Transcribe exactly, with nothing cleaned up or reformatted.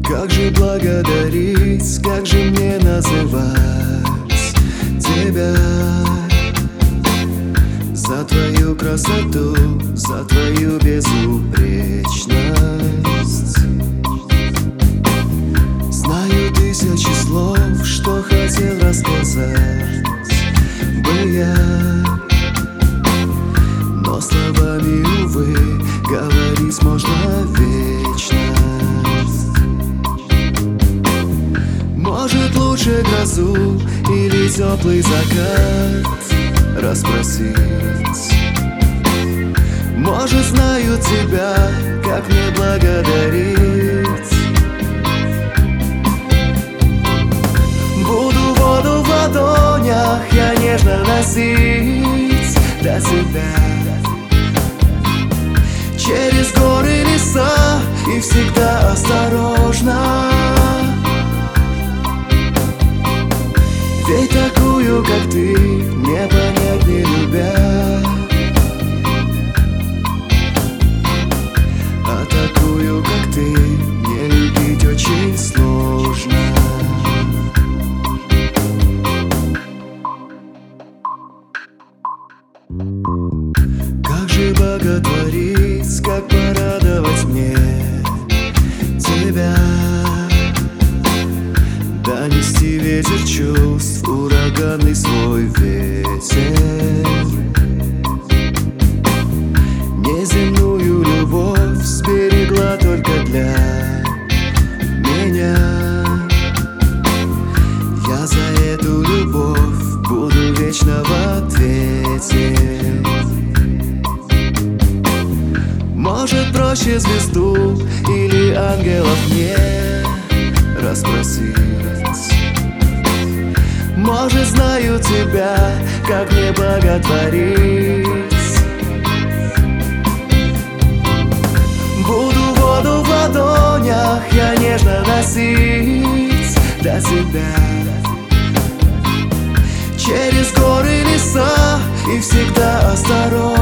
Как же благодарить, как же мне называть тебя? За твою красоту, за твою безупречность. Знаю тысячи слов, что хотел рассказать бы я, но словами, увы, говорить можно вечность. Может, лучше грозу или теплый закат расспросить? Может, знаю тебя, как мне благодарить? Буду воду в ладонях я нежно носить до тебя, через горы, леса и всегда осторожно. Ведь такую, как ты, не понять, не любя, а такую, как ты, не любить очень сложно. Как же боготворить, как порадовать мне тебя? Донести ветер чувств, ураганный свой ветер. Неземную любовь сберегла только для меня. Я за эту любовь буду вечно в ответе. Может, проще звезду или ангелов мне расспросить? Может, знаю тебя, как мне боготворить? Буду воду в ладонях я нежно носить до тебя, через горы, леса и всегда осторожно.